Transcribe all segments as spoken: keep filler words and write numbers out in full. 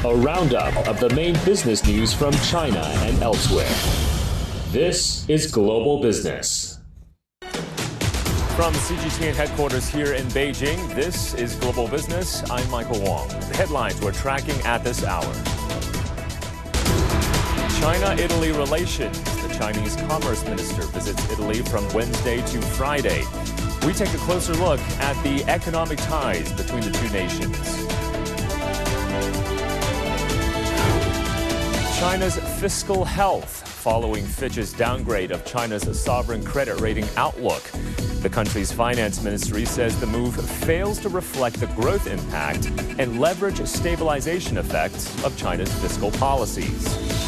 a roundup of the main business news from China and elsewhere. This is Global Business. From C G T N headquarters here in Beijing, this is Global Business. I'm Michael Wong. The headlines we're tracking at this hour. China-Italy relations. The Chinese Commerce Minister visits Italy from Wednesday to Friday. We take a closer look at the economic ties between the two nations. China's fiscal health following Fitch's downgrade of China's sovereign credit rating outlook. The country's finance ministry says the move fails to reflect the growth impact and leverage stabilization effects of China's fiscal policies.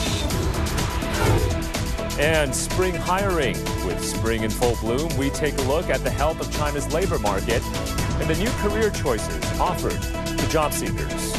And spring hiring. With spring in full bloom, we take a look at the health of China's labor market and the new career choices offered to job seekers.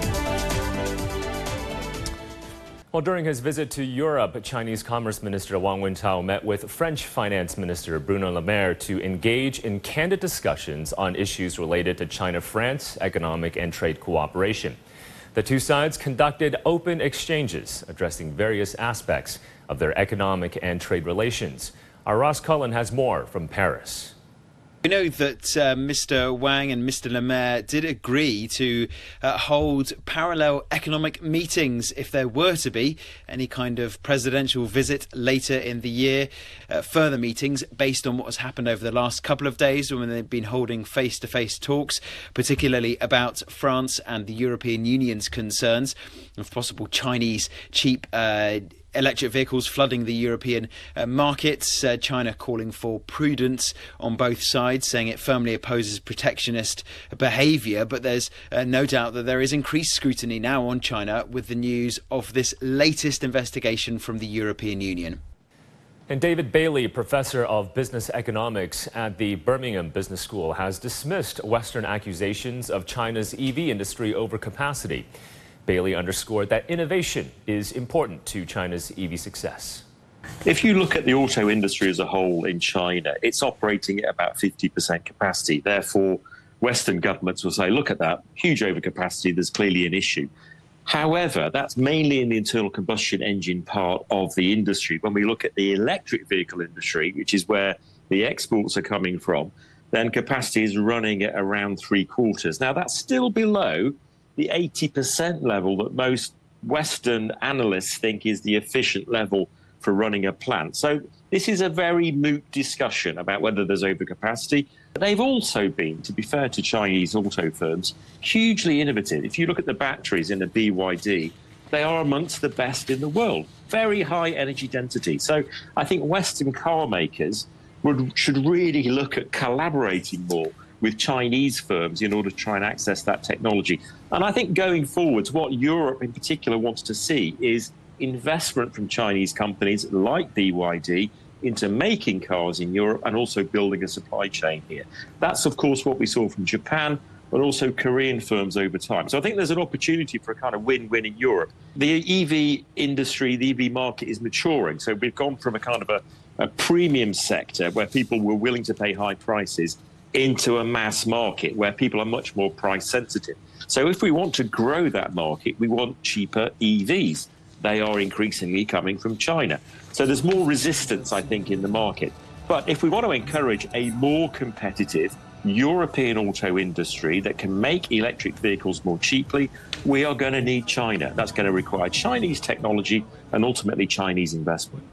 Well, during his visit to Europe, Chinese Commerce Minister Wang Wentao met with French Finance Minister Bruno Le Maire to engage in candid discussions on issues related to China-France economic and trade cooperation. The two sides conducted open exchanges addressing various aspects of their economic and trade relations. Our Ross Cullen has more from Paris. We know that uh, Mister Wang and Mister Le Maire did agree to uh, hold parallel economic meetings if there were to be any kind of presidential visit later in the year. Uh, further meetings based on what has happened over the last couple of days when they've been holding face-to-face talks, particularly about France and the European Union's concerns of possible Chinese cheap uh electric vehicles flooding the European uh, markets. Uh, China calling for prudence on both sides, saying it firmly opposes protectionist behaviour. But there's uh, no doubt that there is increased scrutiny now on China with the news of this latest investigation from the European Union. And David Bailey, professor of business economics at the Birmingham Business School, has dismissed Western accusations of China's E V industry overcapacity. Bailey underscored that innovation is important to China's E V success. If you look at the auto industry as a whole in China, it's operating at about fifty percent capacity. Therefore, Western governments will say, look at that, huge overcapacity, there's clearly an issue. However, that's mainly in the internal combustion engine part of the industry. When we look at the electric vehicle industry, which is where the exports are coming from, then capacity is running at around three quarters. Now, that's still below the eighty percent level that most Western analysts think is the efficient level for running a plant. So this is a very moot discussion about whether there's overcapacity. But they've also been, to be fair to Chinese auto firms, hugely innovative. If you look at the batteries in a B Y D, they are amongst the best in the world. Very high energy density. So I think Western car makers would, should really look at collaborating more with Chinese firms in order to try and access that technology. And I think going forwards, what Europe in particular wants to see is investment from Chinese companies like B Y D into making cars in Europe and also building a supply chain here. That's, of course, what we saw from Japan, but also Korean firms over time. So I think there's an opportunity for a kind of win-win in Europe. The E V industry, the E V market is maturing. So we've gone from a kind of a, a premium sector where people were willing to pay high prices into a mass market where people are much more price sensitive. So if we want to grow that market, we want cheaper E Vs. They are increasingly coming from China. So there's more resistance, I think, in the market. But if we want to encourage a more competitive European auto industry that can make electric vehicles more cheaply, we are going to need China. That's going to require Chinese technology and ultimately Chinese investment.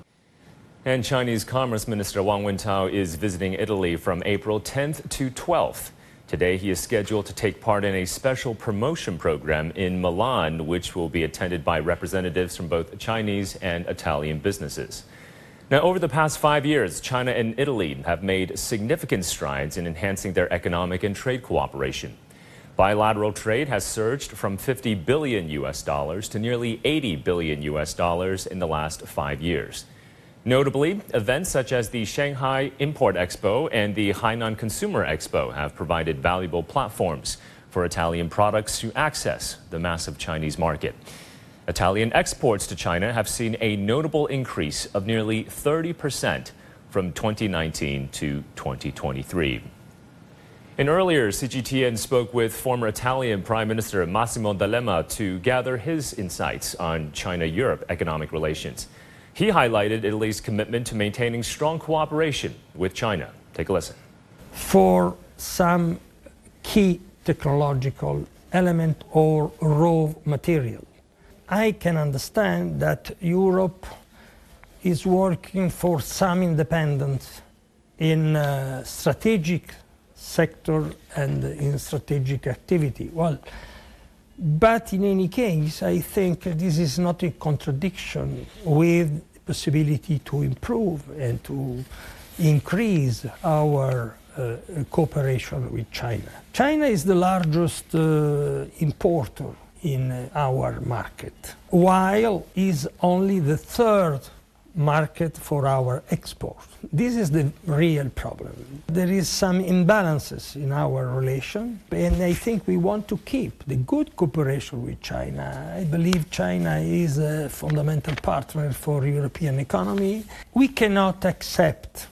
And Chinese Commerce Minister Wang Wentao is visiting Italy from April tenth to twelfth. Today, he is scheduled to take part in a special promotion program in Milan, which will be attended by representatives from both Chinese and Italian businesses. Now, over the past five years, China and Italy have made significant strides in enhancing their economic and trade cooperation. Bilateral trade has surged from fifty billion U S dollars to nearly eighty billion U S dollars in the last five years. Notably, events such as the Shanghai Import Expo and the Hainan Consumer Expo have provided valuable platforms for Italian products to access the massive Chinese market. Italian exports to China have seen a notable increase of nearly thirty percent from twenty nineteen to twenty twenty-three. And earlier, C G T N spoke with former Italian Prime Minister Massimo D'Alema to gather his insights on China-Europe economic relations. He highlighted Italy's commitment to maintaining strong cooperation with China. Take a listen. For some key technological element or raw material, I can understand that Europe is working for some independence in uh, strategic sector and in strategic activity. Well, but in any case, I think this is not in contradiction with the possibility to improve and to increase our uh, cooperation with China. China is the largest uh, importer in uh, our market, while is only the third market for our export. This is the real problem. There is some imbalances in our relation, and I think we want to keep the good cooperation with China. I believe China is a fundamental partner for European economy. We cannot accept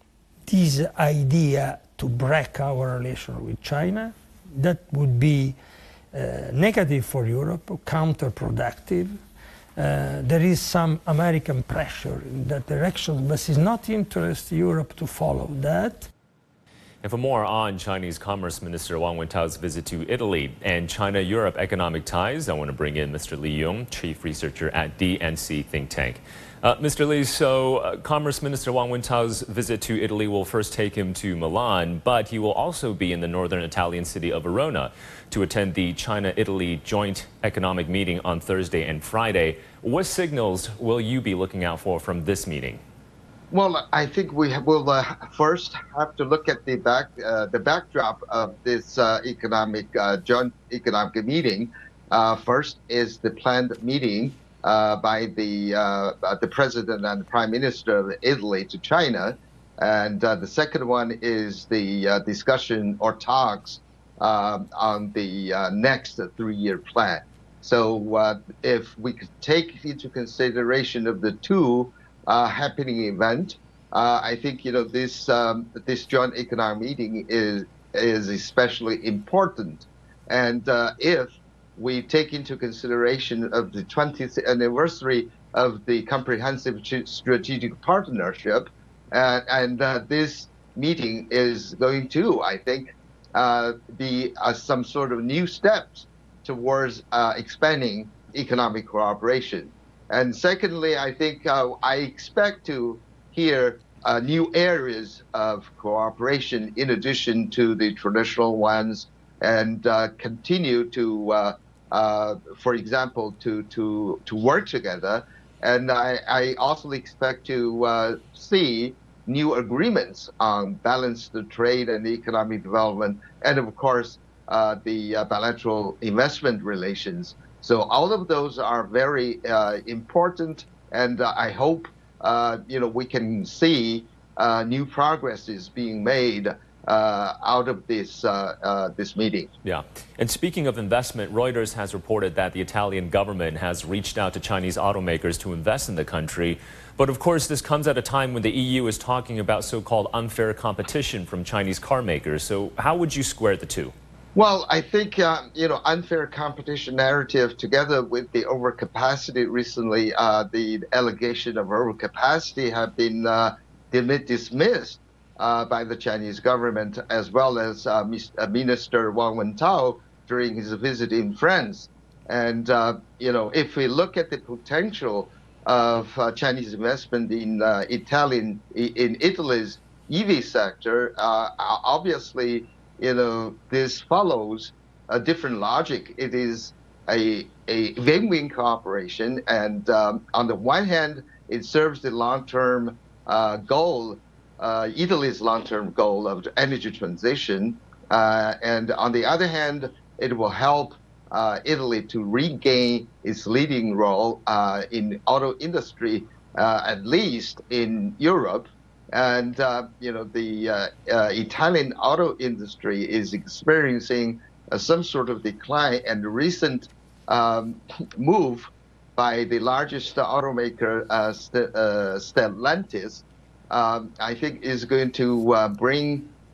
this idea to break our relation with China. That would be uh, negative for Europe, counterproductive. Uh, there is some American pressure in that direction, but it's not interest Europe to follow that. And for more on Chinese Commerce Minister Wang Wentao's visit to Italy and China-Europe economic ties, I want to bring in Mister Li Yong, Chief Researcher at D N C Think Tank. Uh, Mister Li, so uh, Commerce Minister Wang Wentao's visit to Italy will first take him to Milan, but he will also be in the northern Italian city of Verona to attend the China-Italy joint economic meeting on Thursday and Friday. What signals will you be looking out for from this meeting? Well, I think we will uh, first have to look at the back, uh, the backdrop of this uh, economic uh, joint economic meeting. Uh, first is the planned meeting uh, by the uh, the president and the prime minister of Italy to China, and uh, the second one is the uh, discussion or talks uh, on the uh, next three-year plan. So uh, if we could take into consideration of the two uh, happening event, uh, I think you know this um, this joint economic meeting is is especially important. And uh, if we take into consideration of the twentieth anniversary of the Comprehensive Strategic Partnership, uh, and uh, this meeting is going to, I think, uh, be uh, some sort of new steps towards uh, expanding economic cooperation. And secondly, I think uh, I expect to hear uh, new areas of cooperation in addition to the traditional ones, and uh, continue to, uh, uh, for example, to, to, to work together. And I, I also expect to uh, see new agreements on balanced trade and economic development, and of course, uh, the uh, bilateral investment relations. So all of those are very uh, important, and uh, I hope uh, you know we can see uh, new progresses being made uh, out of this uh, uh, this meeting. Yeah, and speaking of investment, Reuters has reported that the Italian government has reached out to Chinese automakers to invest in the country. But of course, this comes at a time when the E U is talking about so-called unfair competition from Chinese car makers. So how would you square the two? Well, I think, uh, you know, unfair competition narrative together with the overcapacity recently, uh, the allegation of overcapacity have been uh, dismissed uh, by the Chinese government, as well as uh, Minister Wang Wentao during his visit in France. And, uh, you know, if we look at the potential of uh, Chinese investment in uh, Italian, in Italy's E V sector, uh, obviously, you know, this follows a different logic. It is a, a win-win cooperation, and um, on the one hand, it serves the long-term uh, goal, uh, Italy's long-term goal of energy transition, uh, and on the other hand, it will help uh, Italy to regain its leading role uh, in auto industry, uh, at least in Europe. And, uh, you know, the uh, uh, Italian auto industry is experiencing uh, some sort of decline, and the recent um, move by the largest automaker, uh, St uh, Stellantis, um, I think is going to uh, bring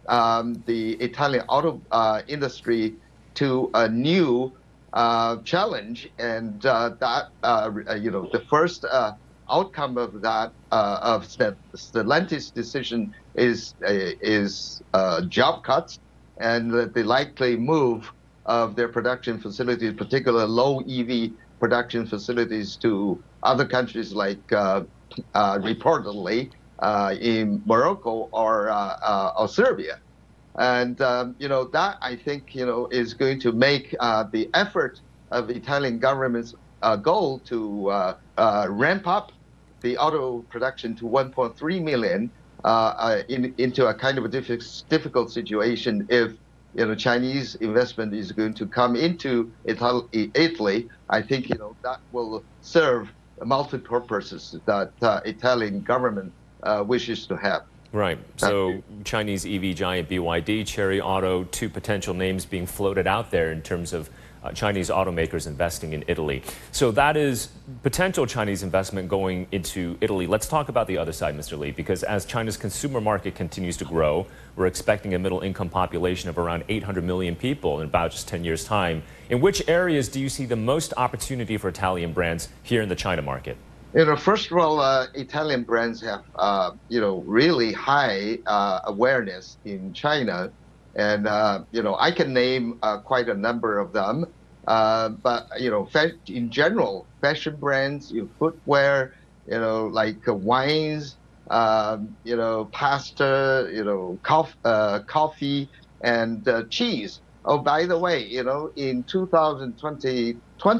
um, the Italian auto uh, industry to a new uh, challenge, and uh, that uh, you know the first uh, outcome of that uh, of Stellantis' decision is uh, is uh, job cuts, and the likely move of their production facilities, particularly low E V production facilities, to other countries like uh, uh, reportedly uh, in Morocco or uh, uh, or Serbia. And, um, you know, that I think, you know, is going to make uh, the effort of the Italian government's uh, goal to uh, uh, ramp up the auto production to one point three million uh, uh, in, into a kind of a diffi- difficult situation if, you know, Chinese investment is going to come into Italy. Italy. I think, you know, that will serve multiple purposes that uh, Italian government uh, wishes to have. Right. So Chinese E V giant B Y D, Chery Auto, two potential names being floated out there in terms of uh, Chinese automakers investing in Italy. So that is potential Chinese investment going into Italy. Let's talk about the other side, Mister Li, because as China's consumer market continues to grow, we're expecting a middle-income population of around eight hundred million people in about just ten years' time. In which areas do you see the most opportunity for Italian brands here in the China market? You know, first of all, uh, Italian brands have, uh, you know, really high uh, awareness in China. And, uh, you know, I can name uh, quite a number of them. Uh, but, you know, fa- in general, fashion brands, you know, footwear, you know, like uh, wines, um, you know, pasta, you know, cof- uh, coffee and uh, cheese. Oh, by the way, you know, in two thousand twenty,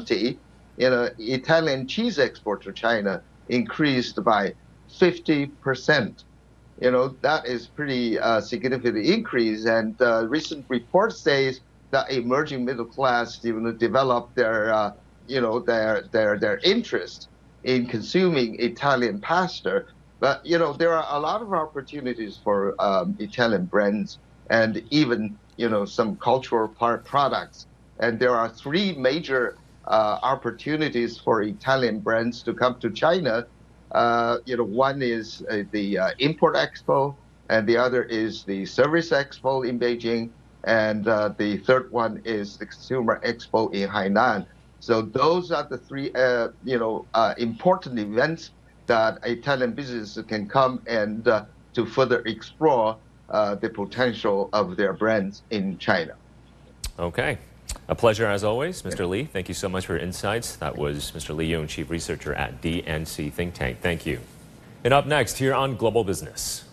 you know, Italian cheese export to China increased by fifty percent. You know, that is pretty uh, significant increase. And uh, recent report says that emerging middle class, you know, develop their, uh, you know, their their their interest in consuming Italian pasta. But you know, there are a lot of opportunities for um, Italian brands and even, you know, some cultural part products. And there are three major Uh, opportunities for Italian brands to come to China. Uh, you know, one is uh, the uh, Import Expo, and the other is the Service Expo in Beijing, and uh, the third one is the Consumer Expo in Hainan. So those are the three, uh, you know, uh, important events that Italian businesses can come and uh, to further explore uh, the potential of their brands in China. Okay. A pleasure as always, Mister Li. Thank you so much for your insights. That was Mister Li Yun, Chief Researcher at D N C Think Tank. Thank you. And up next here on Global Business.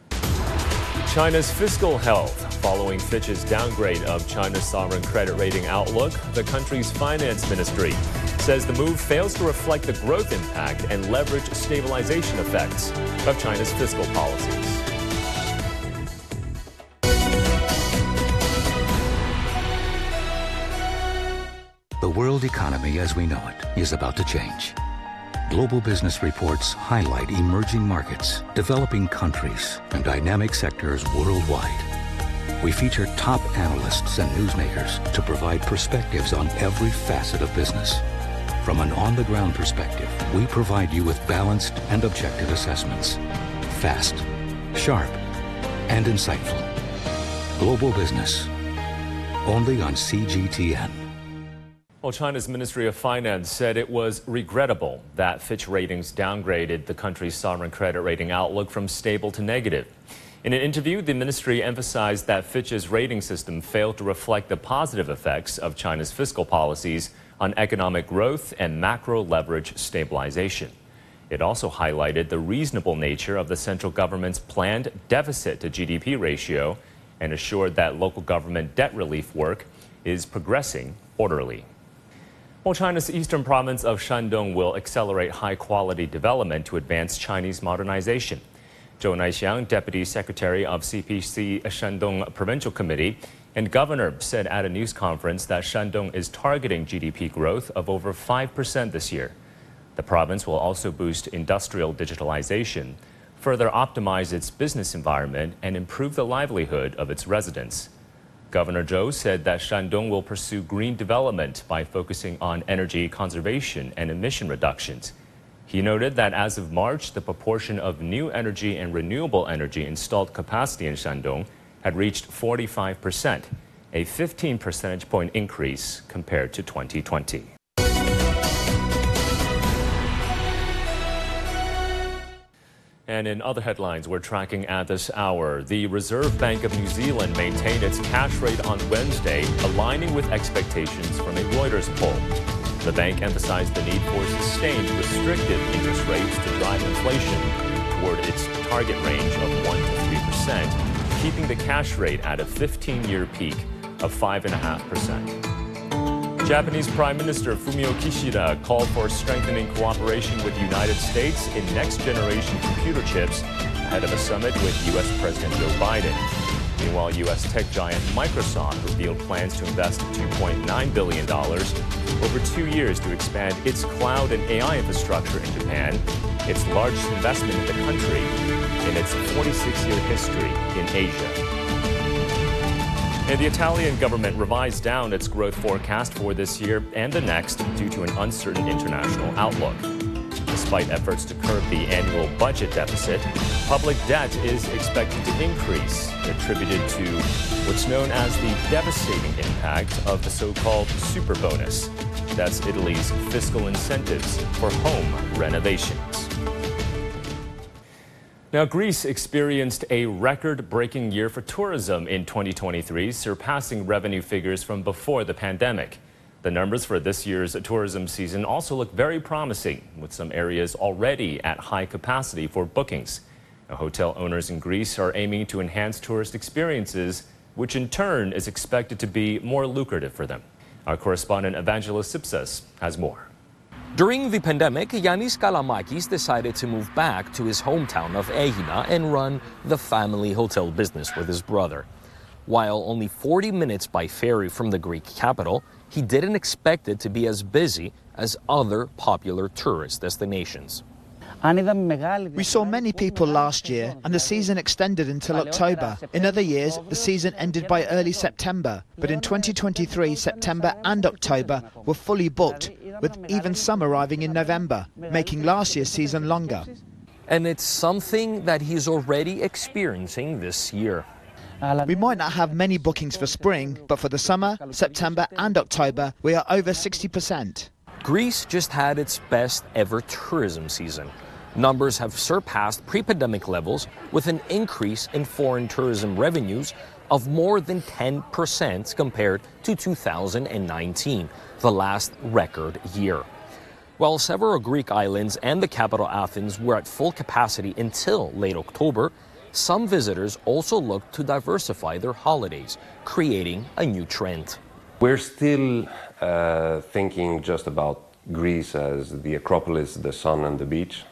China's fiscal health. Following Fitch's downgrade of China's sovereign credit rating outlook, the country's finance ministry says the move fails to reflect the growth impact and leverage stabilization effects of China's fiscal policies. The world economy as we know it is about to change. Global business reports highlight emerging markets, developing countries, and dynamic sectors worldwide. We feature top analysts and newsmakers to provide perspectives on every facet of business. From an on-the-ground perspective, we provide you with balanced and objective assessments. Fast, sharp, and insightful. Global Business. Only on C G T N. Well, China's Ministry of Finance said it was regrettable that Fitch Ratings downgraded the country's sovereign credit rating outlook from stable to negative. In an interview, the ministry emphasized that Fitch's rating system failed to reflect the positive effects of China's fiscal policies on economic growth and macro leverage stabilization. It also highlighted the reasonable nature of the central government's planned deficit to G D P ratio and assured that local government debt relief work is progressing orderly. Well, China's eastern province of Shandong will accelerate high-quality development to advance Chinese modernization. Zhou Naixiang, Deputy Secretary of C P C Shandong Provincial Committee, and Governor said at a news conference that Shandong is targeting G D P growth of over five percent this year. The province will also boost industrial digitalization, further optimize its business environment, and improve the livelihood of its residents. Governor Zhou said that Shandong will pursue green development by focusing on energy conservation and emission reductions. He noted that as of March, the proportion of new energy and renewable energy installed capacity in Shandong had reached forty-five percent, a fifteen percentage point increase compared to twenty twenty. And in other headlines we're tracking at this hour, the Reserve Bank of New Zealand maintained its cash rate on Wednesday, aligning with expectations from a Reuters poll. The bank emphasized the need for sustained restrictive interest rates to drive inflation toward its target range of one to three percent, keeping the cash rate at a fifteen-year peak of five point five percent. Japanese Prime Minister Fumio Kishida called for strengthening cooperation with the United States in next-generation computer chips ahead of a summit with U S President Joe Biden. Meanwhile, U S tech giant Microsoft revealed plans to invest two point nine billion dollars over two years to expand its cloud and A I infrastructure in Japan, its largest investment in the country in its forty-six-year history in Asia. And the Italian government revised down its growth forecast for this year and the next due to an uncertain international outlook. Despite efforts to curb the annual budget deficit, public debt is expected to increase, attributed to what's known as the devastating impact of the so-called super bonus. That's Italy's fiscal incentives for home renovations. Now, Greece experienced a record-breaking year for tourism in twenty twenty-three, surpassing revenue figures from before the pandemic. The numbers for this year's tourism season also look very promising, with some areas already at high capacity for bookings. Now, hotel owners in Greece are aiming to enhance tourist experiences, which in turn is expected to be more lucrative for them. Our correspondent Evangelos Sipsas has more. During the pandemic, Yannis Kalamakis decided to move back to his hometown of Aegina and run the family hotel business with his brother. While only forty minutes by ferry from the Greek capital, he didn't expect it to be as busy as other popular tourist destinations. We saw many people last year, and the season extended until October. In other years, the season ended by early September, but in twenty twenty-three, September and October were fully booked, with even some arriving in November, making last year's season longer. And it's something that he's already experiencing this year. We might not have many bookings for spring, but for the summer, September and October, we are over sixty percent. Greece just had its best ever tourism season. Numbers have surpassed pre-pandemic levels, with an increase in foreign tourism revenues of more than ten percent compared to two thousand nineteen, the last record year. While several Greek islands and the capital Athens were at full capacity until late October, some visitors also looked to diversify their holidays, creating a new trend. We're still uh, thinking just about Greece as the Acropolis, the sun and the beach.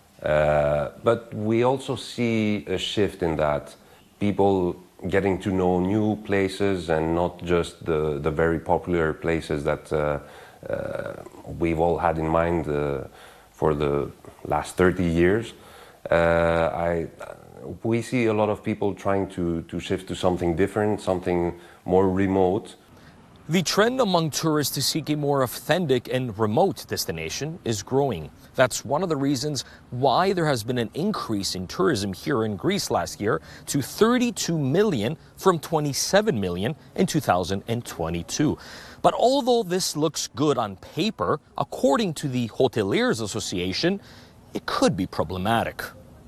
Uh, but we also see a shift in that, people getting to know new places and not just the, the very popular places that uh, uh, we've all had in mind uh, for the last thirty years. Uh, I, we see a lot of people trying to, to shift to something different, something more remote. The trend among tourists to seek a more authentic and remote destination is growing. That's one of the reasons why there has been an increase in tourism here in Greece last year to thirty-two million from twenty-seven million in two thousand twenty-two. But although this looks good on paper, according to the Hoteliers Association, it could be problematic.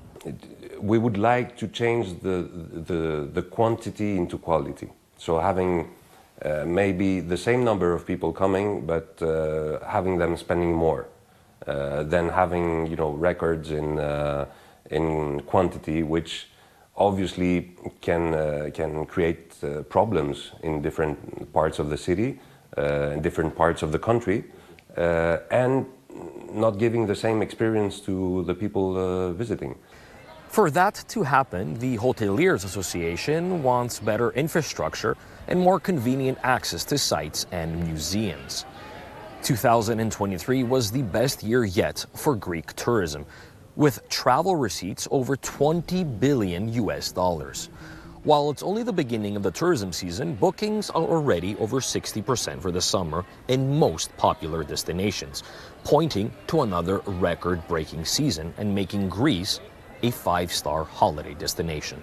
We would like to change the, the, the quantity into quality. So having Uh, maybe the same number of people coming, but uh, having them spending more, uh, than having, you know, records in uh, in quantity, which obviously can uh, can create uh, problems in different parts of the city, uh, in different parts of the country, uh, and not giving the same experience to the people uh, visiting. For that to happen, the Hoteliers Association wants better infrastructure and more convenient access to sites and museums. two thousand twenty-three was the best year yet for Greek tourism, with travel receipts over twenty billion U S dollars. While it's only the beginning of the tourism season, bookings are already over sixty percent for the summer in most popular destinations, pointing to another record-breaking season and making Greece a five-star holiday destination.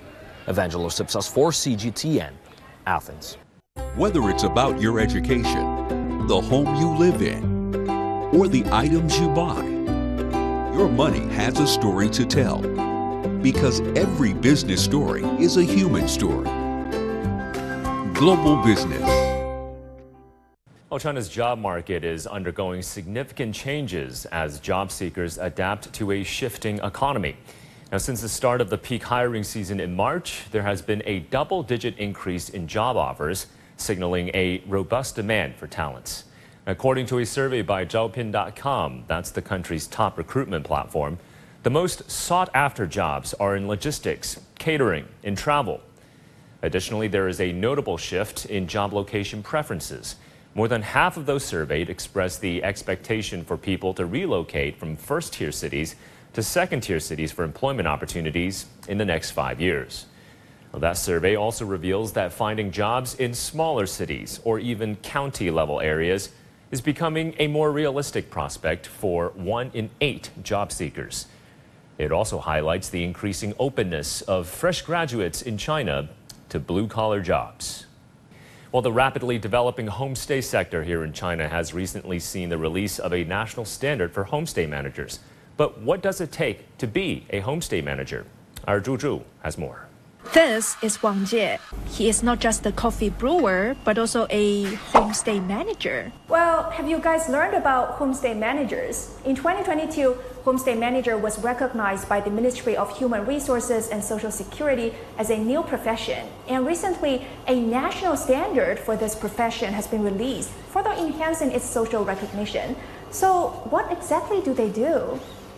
Evangelos Ipsos for C G T N, Athens. Whether it's about your education, the home you live in, or the items you buy, your money has a story to tell. Because every business story is a human story. Global Business. Well, China's job market is undergoing significant changes as job seekers adapt to a shifting economy. Now, since the start of the peak hiring season in March, there has been a double-digit increase in job offers, signaling a robust demand for talents. According to a survey by Zhaopin dot com, that's the country's top recruitment platform, the most sought-after jobs are in logistics, catering, and travel. Additionally, there is a notable shift in job location preferences. More than half of those surveyed expressed the expectation for people to relocate from first-tier cities to second-tier cities for employment opportunities in the next five years. Well, that survey also reveals that finding jobs in smaller cities or even county-level areas is becoming a more realistic prospect for one in eight job seekers. It also highlights the increasing openness of fresh graduates in China to blue-collar jobs. Well, the rapidly developing homestay sector here in China has recently seen the release of a national standard for homestay managers. But what does it take to be a homestay manager? Our Zhu Zhu has more. This is Wang Jie. He is not just a coffee brewer, but also a homestay manager. Well, have you guys learned about homestay managers? In twenty twenty-two, homestay manager was recognized by the Ministry of Human Resources and Social Security as a new profession. And recently, a national standard for this profession has been released, further enhancing its social recognition. So, what exactly do they do?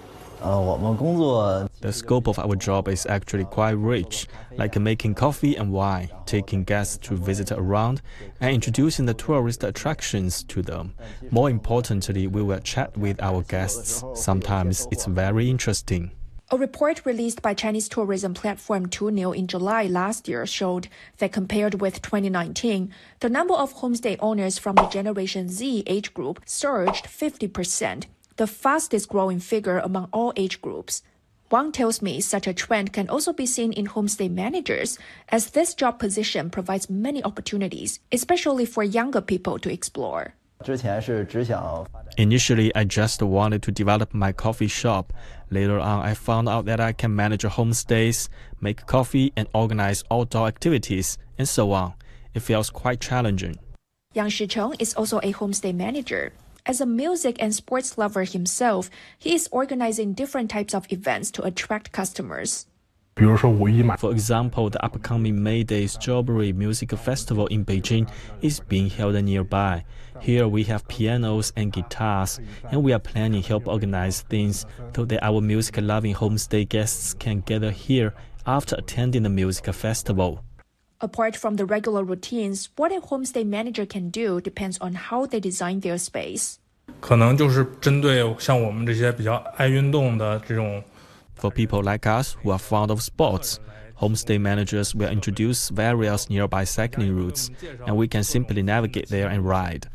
The scope of our job is actually quite rich, like making coffee and wine, taking guests to visit around, and introducing the tourist attractions to them. More importantly, we will chat with our guests. Sometimes it's very interesting. A report released by Chinese tourism platform Tuniu in July last year showed that compared with twenty nineteen, the number of homestay owners from the Generation Z age group surged fifty percent. The fastest growing figure among all age groups. Wang tells me such a trend can also be seen in homestay managers, as this job position provides many opportunities, especially for younger people to explore. Initially, I just wanted to develop my coffee shop. Later on, I found out that I can manage homestays, make coffee, and organize outdoor activities, and so on. It feels quite challenging. Yang Shicheng is also a homestay manager. As a music and sports lover himself, he is organizing different types of events to attract customers. For example, the upcoming May Day Strawberry Music Festival in Beijing is being held nearby. Here we have pianos and guitars, and we are planning to help organize things so that our music-loving homestay guests can gather here after attending the music festival. Apart from the regular routines, what a homestay manager can do depends on how they design their space. For people like us who are fond of sports, homestay managers will introduce various nearby cycling routes, and we can simply navigate there and ride.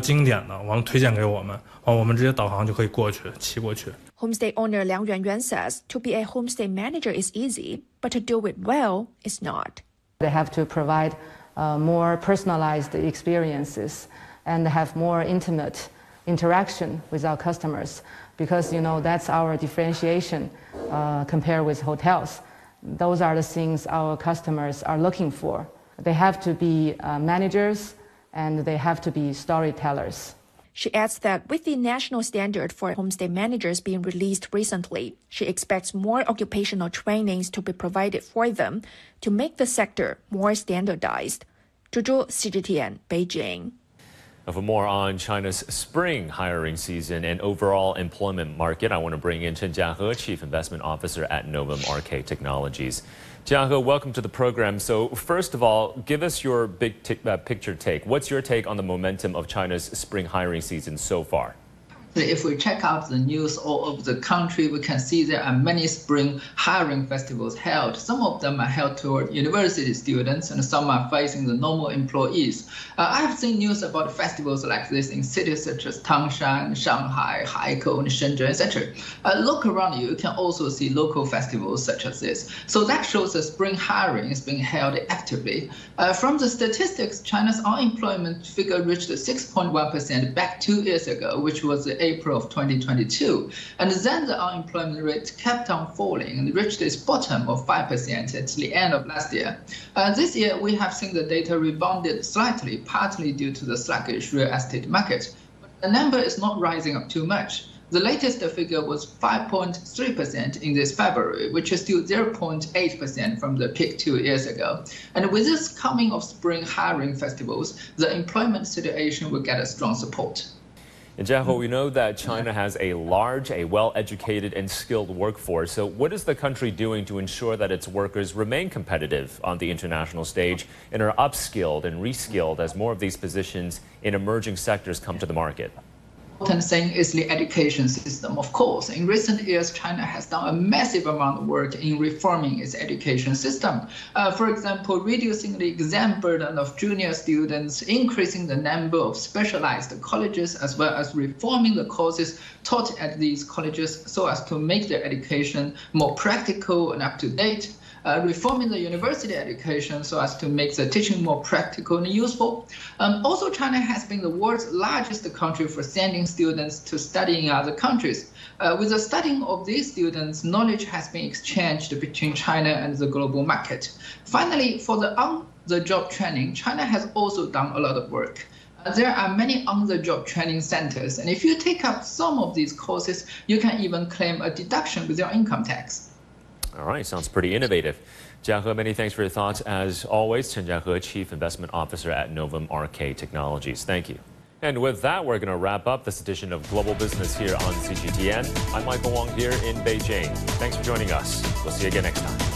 Homestay owner Liang Yuanyuan says to be a homestay manager is easy, but to do it well is not. They have to provide uh, more personalized experiences and have more intimate interaction with our customers, because you know that's our differentiation uh, compared with hotels. Those are the things our customers are looking for. They have to be uh, managers and they have to be storytellers. She adds that with the national standard for homestay managers being released recently, she expects more occupational trainings to be provided for them to make the sector more standardized. Zhu Zhu, C G T N, Beijing. For more on China's spring hiring season and overall employment market, I want to bring in Chen Jiahe, Chief Investment Officer at Novum R K Technologies. Jiahe, welcome to the program. So first of all, give us your big t- uh, picture take. What's your take on the momentum of China's spring hiring season so far? If we check out the news all over the country, we can see there are many spring hiring festivals held. Some of them are held toward university students, and some are facing the normal employees. Uh, I have seen news about festivals like this in cities such as Tangshan, Shanghai, Haikou, and Shenzhen, et cetera. Uh, look around you, you can also see local festivals such as this. So that shows that spring hiring is being held actively. Uh, from the statistics, China's unemployment figure reached six point one percent back two years ago, which was the April of twenty twenty-two. And then the unemployment rate kept on falling and reached its bottom of five percent at the end of last year. Uh, this year, we have seen the data rebounded slightly, partly due to the sluggish real estate market. But the number is not rising up too much. The latest figure was five point three percent in this February, which is still zero point eight percent from the peak two years ago. And with this coming of spring hiring festivals, the employment situation will get a strong support. And Jiahe, we know that China has a large, a well-educated and skilled workforce. So what is the country doing to ensure that its workers remain competitive on the international stage and are upskilled and reskilled as more of these positions in emerging sectors come to the market? Important thing is the education system. Of course, in recent years, China has done a massive amount of work in reforming its education system. Uh, for example, reducing the exam burden of junior students, increasing the number of specialized colleges, as well as reforming the courses taught at these colleges so as to make their education more practical and up-to-date. Uh, reforming the university education so as to make the teaching more practical and useful. Um, also, China has been the world's largest country for sending students to study in other countries. Uh, with the studying of these students, knowledge has been exchanged between China and the global market. Finally, for the on-the-job training, China has also done a lot of work. Uh, there are many on-the-job training centers, and if you take up some of these courses, you can even claim a deduction with your income tax. All right, sounds pretty innovative. Jiahe, many thanks for your thoughts. As always, Chen Jiahe, Chief Investment Officer at Novum R K Technologies. Thank you. And with that, we're going to wrap up this edition of Global Business here on C G T N. I'm Michael Wong here in Beijing. Thanks for joining us. We'll see you again next time.